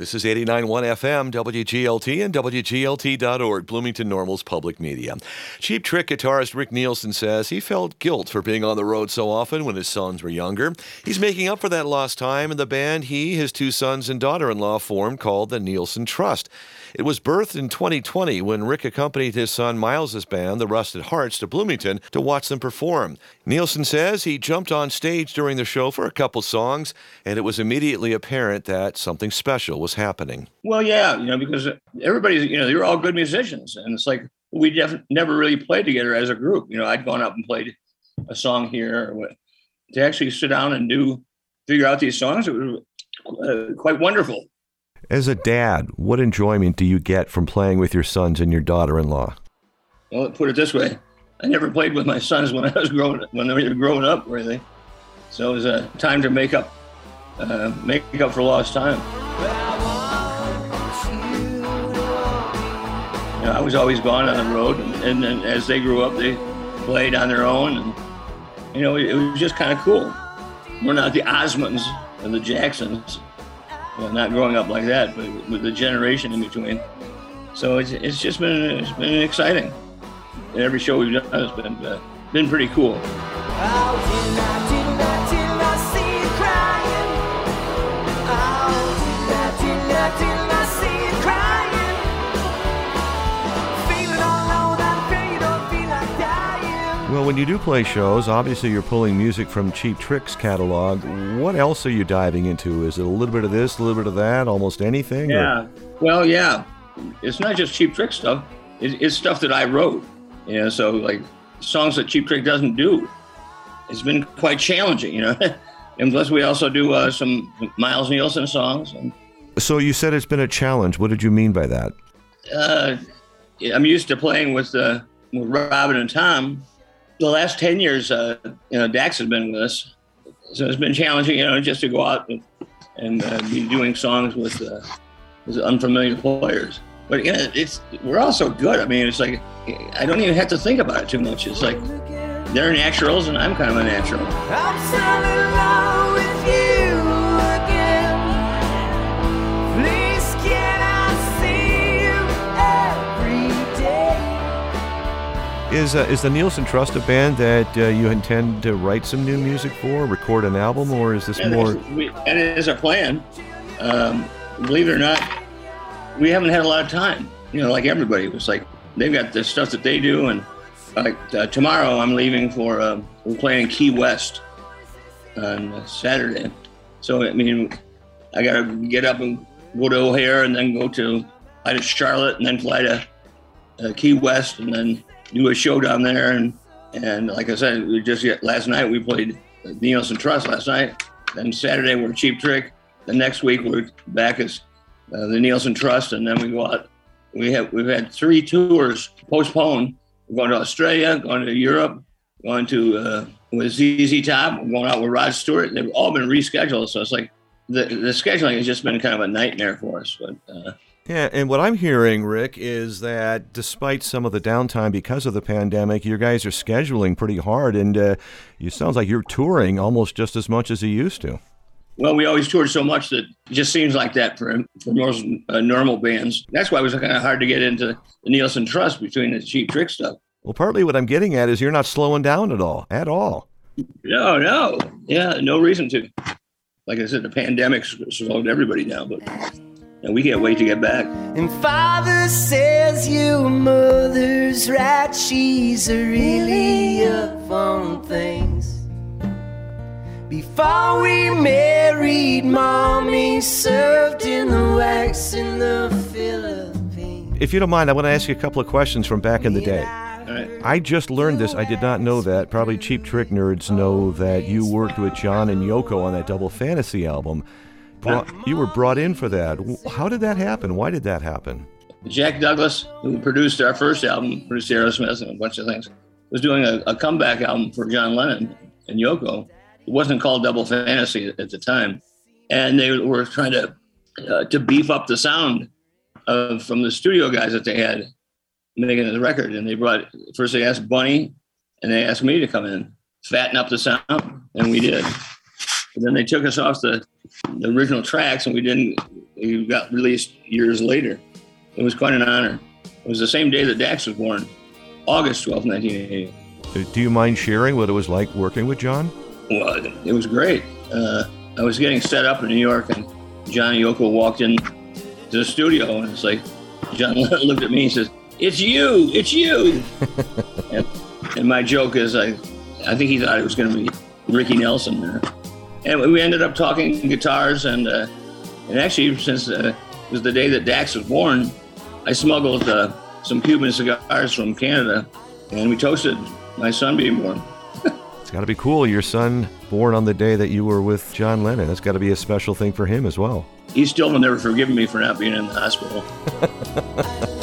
This is 89.1 FM, WGLT, and WGLT.org, Bloomington Normal's public media. Cheap Trick guitarist Rick Nielsen says he felt guilt for being on the road so often when his sons were younger. He's making up for that lost time in the band he, his two sons, and daughter-in-law formed called the Nielsen Trust. It was birthed in 2020 when Rick accompanied his son Miles's band, the Rusted Hearts, to Bloomington to watch them perform. Nielsen says he jumped on stage during the show for a couple songs, and it was immediately apparent that something special was happening. Well, yeah, because everybody's, they were all good musicians, and it's like we never really played together as a group. I'd gone up and played a song here. To actually sit down and figure out these songs, it was quite wonderful. As a dad, what enjoyment do you get from playing with your sons and your daughter-in-law? Well, put it this way, I never played with my sons when they were growing up, really. So it was a time to make up for lost time. I was always gone on the road, and then as they grew up, they played on their own, and it was just kind of cool. We're not the Osmonds and the Jacksons. Not growing up like that, but with the generation in between. So it's been exciting. And every show we've done has been pretty cool. Well, when you do play shows, obviously you're pulling music from Cheap Trick's catalog. What else are you diving into? Is it a little bit of this, a little bit of that, almost anything? Yeah. Well, yeah. It's not just Cheap Trick stuff. It's stuff that I wrote. So like songs that Cheap Trick doesn't do. It's been quite challenging, And plus we also do some Miles Nielsen songs. So you said it's been a challenge. What did you mean by that? I'm used to playing with Robin and Tom. The last 10 years, Dax has been with us. So it's been challenging, just to go out and be doing songs with unfamiliar players. But, we're all so good. I mean, it's like, I don't even have to think about it too much. It's like, they're naturals and I'm kind of a natural. I'm still in love with you again. Please can I see you every day? Is the Nielsen Trust a band that you intend to write some new music for, record an album, or is this more? And it is a plan. Believe it or not, we haven't had a lot of time. Like everybody, it was like they've got the stuff that they do, and like tomorrow I'm leaving for we're playing Key West on Saturday. So I mean, I got to get up and go to O'Hare, and then fly to Charlotte, and then fly to Key West, and then do a show down there. And like I said, last night we played the Nielsen Trust last night. Then Saturday we're Cheap Trick. The next week we're back as the Nielsen Trust, and then we go out. We've had 3 tours postponed. We're going to Australia, going to Europe, going to with ZZ Top. We're going out with Rod Stewart. They've all been rescheduled, so it's like the scheduling has just been kind of a nightmare for us. But yeah, and what I'm hearing, Rick, is that despite some of the downtime because of the pandemic, you guys are scheduling pretty hard, and it sounds like you're touring almost just as much as you used to. Well, we always toured so much that it just seems like that for most normal bands. That's why it was kind of hard to get into the Nielsen Trust between the Cheap Trick stuff. Well, partly what I'm getting at is you're not slowing down at all. No. Yeah, no reason to. Like I said, the pandemic slowed everybody down, but we can't wait to get back. And Father says your mother's right, she's really up on things. Before we married, Mommy served in the wax in the Philippines. If you don't mind, I want to ask you a couple of questions from back in the day. All right. I just learned this. I did not know that. Probably Cheap Trick nerds know that you worked with John and Yoko on that Double Fantasy album. You were brought in for that. How did that happen? Why did that happen? Jack Douglas, who produced our first album, produced Aerosmith and a bunch of things, was doing a comeback album for John Lennon and Yoko. It wasn't called Double Fantasy at the time. And they were trying to beef up the sound from the studio guys that they had making the record. And first they asked Bunny, and they asked me to come in, fatten up the sound, and we did. And then they took us off the original tracks, and we he got released years later. It was quite an honor. It was the same day that Dax was born, August 12, 1980. Do you mind sharing what it was like working with John? Well, it was great. I was getting set up in New York, and John and Yoko walked in to the studio, and it's like, John looked at me and says, "It's you, it's you." and my joke is, I think he thought it was going to be Ricky Nelson there. And we ended up talking guitars, and actually, since it was the day that Dax was born, I smuggled some Cuban cigars from Canada, and we toasted my son being born. It's got to be cool. Your son born on the day that you were with John Lennon. That's got to be a special thing for him as well. He still will never forgive me for not being in the hospital.